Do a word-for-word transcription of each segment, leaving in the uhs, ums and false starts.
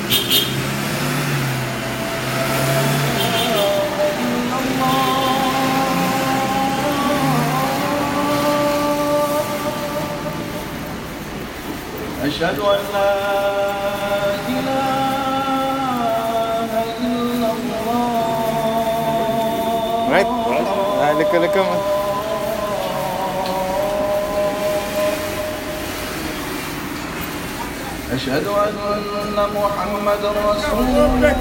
أشهد أن لا إله إلا الله. Right? Ah, leka leka. أشهد أن محمد رسول الله.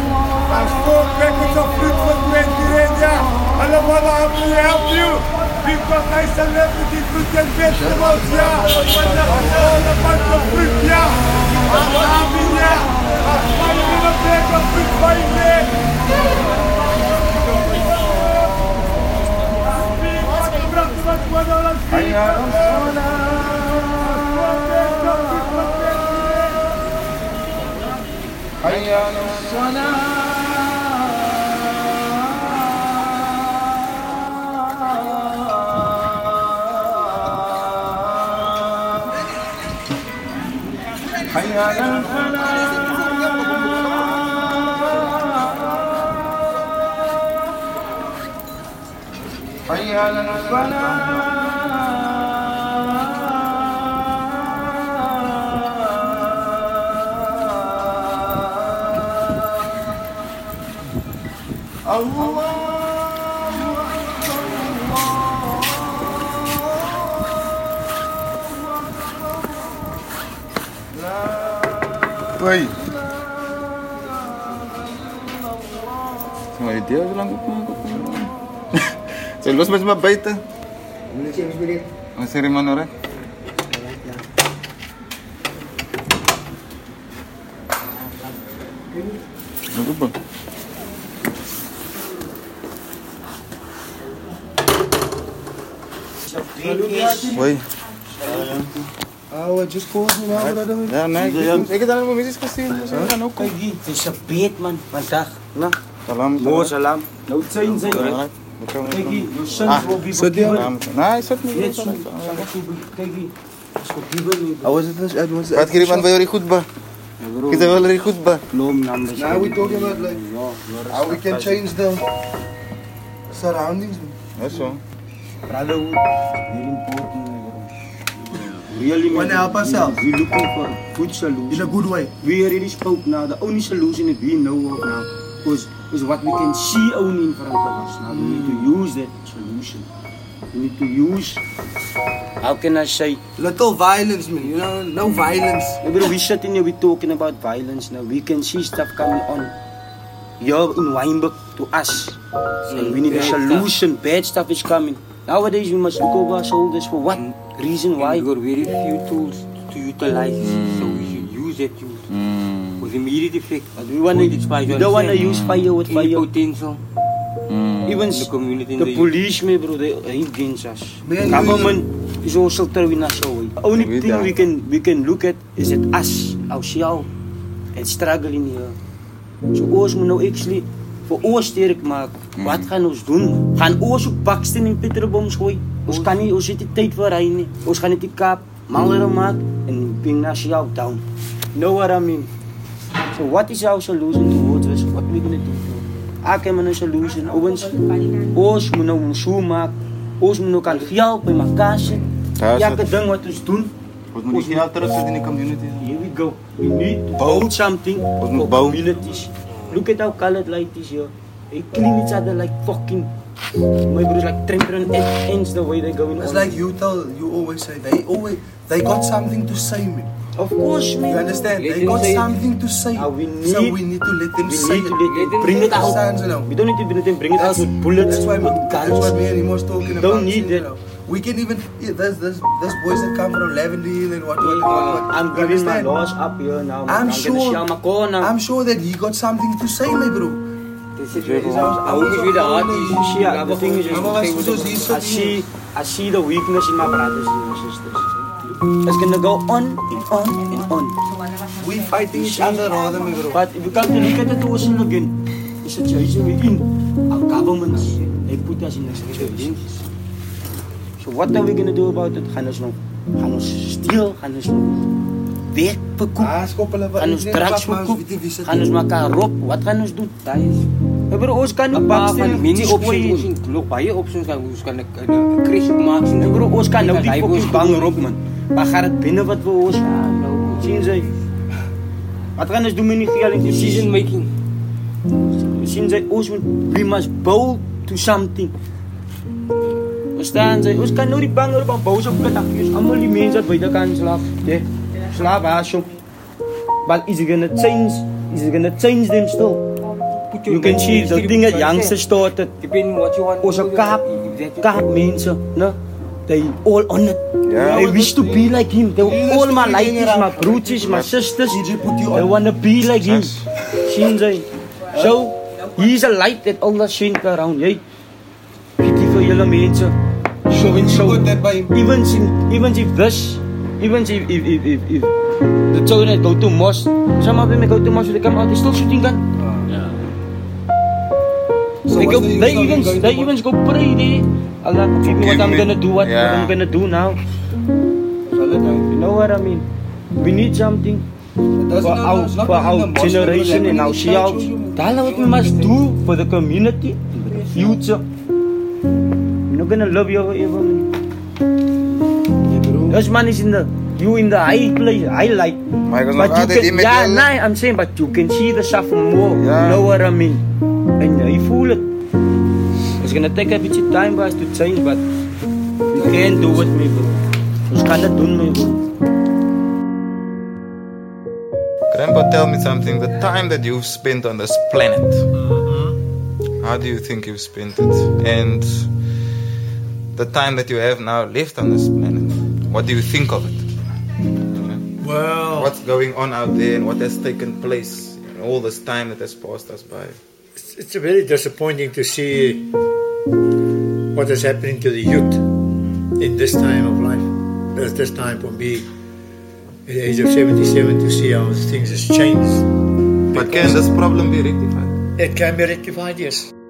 Because I celebrity fruit and vegetables, yeah. When the whole a bunch of fruit, yeah. I'm happy, yeah. I'm finding a bag of fruit by me. حي على الصلاة. حي على الصلاة. حي على الفلاح. حي على الفلاح. الله Oi. Sama dia lang ko ko. Selos mas mabait ah. Mula siya bisbilit. Ang seremano rin. Ano ba? Oi. Oh, I just called me now, brother. Ja, nee, ik heb dan mijn missus gezien. Ze gaan ook komen. Het is een beet, man. Vandaag. Nou, Salam. mooi salam. Nou, het zijn ze. Kijk hier, je sons will be forgiven. Nee, zet me. Net zo. Kijk hier. Is forgiven. How was it? It was. Wat kiri man bij jullie goed ba? Kita wel jullie goed ba? Loom numbers. Now we talking about like how we can change the surroundings. Ja, zo. Brotherhood, very important. Really, We want to help ourselves. We're looking for good solution. In a good way. We already spoke now. The only solution that we know of now is, is what we can see only in front of us. Now we need to use that solution. We need to use, how can I say? Little violence, man. You know, no violence. Bro, we sitting here, we're talking about violence now. We can see stuff coming on here in Wynberg to us. And we need a solution. Bad stuff is coming. Nowadays we must look over our shoulders for what reason, why? We've got very few tools to utilize, so we should use that tool with immediate effect. But we want to, we don't want to use fire with Any fire. potential Even in the community. in the police, me bro, they ain't against us. Man, Government is also throwing us away. The only Weet thing dat. we can we can look at is that us, ourselves, and struggling here. So ons moet nou actually voor ons sterk maak. Wat gaan ons doen? Gaan ons op baksteen en petrolboms gooi? Ons kan nie, ons het nie tyd vir hy nie. Ons gaan net die Kaap malere maak en bring nasionaal down. Know what I mean? So what is our solution towards this? What we gonna do? Ek het 'n solution. Ons ons moet nou ons so maak. Ons moet nou kan help by mekaar sit. Ja, Ja, sit. ek ding wat ons doen. Ons moet die geld terugsit in die community. Here we go. We need to build something Ons for moet bou. communities. Look at how colored light is here. They clean each other like fucking. My brothers like trampling ends the way they're going. It's on. like you tell, you always say, they always, they got something to say, man. Of course, man. You understand? Let They them got say it. something to say. Now we So need- we need to let them We say need to it. let them bring it out. Understand, you know? We don't need to let them bring it out with bullets, That's why, with that's guns. what me and him was talking about. Don't need you that. know. We can even, yeah, there's, there's, there's boys that come from Lavendale and what, what, what, what. I'm You giving my understand? laws up here now. I'm gonna sure, share my corner. I'm sure that he got something to say, my bro. This is where I wish we the artists. Yeah, the thing is, I'm always supposed to see I see, I see the weakness in my brothers and my sisters. It's gonna go on and on and on. We fighting each other rather, my bro. But if you come to look at the situation again, the situation we're in, our governments, they put us in a situation. So what are we gonna do about it? Gaan ons nog, gaan ons stil, gaan ons nog werk verkoop. Ah, skop hulle wat Gaan ons net drugs pak, maar ons verkoop. weet nie wie se Gaan ons mekaar rob. Wat gaan ons doen? Daai is Ja, bro, ons kan nie een paar van baksteen die mini options, gooi. ons sien nog baie options kan ons kan 'n 'n crash ook maak sien. Ja, bro, ons kan nou die Hy fucking was bang goed. rob, man. Maar gaat het binnen wat we ons... Ja, nou, zien zij. Wat gaan ons doen met die geld in Decision making. Zien zij, ons moet... We must bow to something. Verstaan zij? Ons kan nou die bang rob aan bouwen op de dakjes. Allemaal die mensen dat buiten kan slapen. Ja, slaap haast op. But is it gonna change? Is it gonna change them still? Put You can see the thing that youngsters started. Depending what you want. Onze kaap, kaap mensen, no? They all on it. Yeah. They wish to be like him. They were all my ladies, my broertjes, my sisters. They want to be like him. Sien jy? So, he's a light that all that shine around. Jy, pity vir julle mense. So and so. Even if, even if this, even if, if, if, if, if the children go to mosque, some of them go to mosque, they come out, they still shooting gun. So They, go, what's the they use of even going they to even go pray there. Allah, forgive me what I'm me. gonna do, what, Yeah. what I'm gonna do now. You know what I mean? We need something for our, for our generation and our child. That's what we must do for the community, the future. You're not gonna love your forever. This man is in the you in the high place, highlight. Maar ik was But nog you altijd can, in met yeah, jou. nah, I'm saying, but you can see the stuff more. Yeah. You know what I mean? And uh, you feel it. It's gonna take a bit of time for us to change, but we can do it, my bro. Ons kan het doen, my bro. Grandpa, tell me something. The time that you've spent on this planet, how do you think you've spent it? And the time that you have now left on this planet, what do you think of it? Well, What's going on out there and what has taken place in all this time that has passed us by? it's, it's very disappointing to see what is happening to the youth in this time of life. There's this time for me, at the age of seventy-seven, to see how things has changed. But can this problem be rectified? It can be rectified, yes.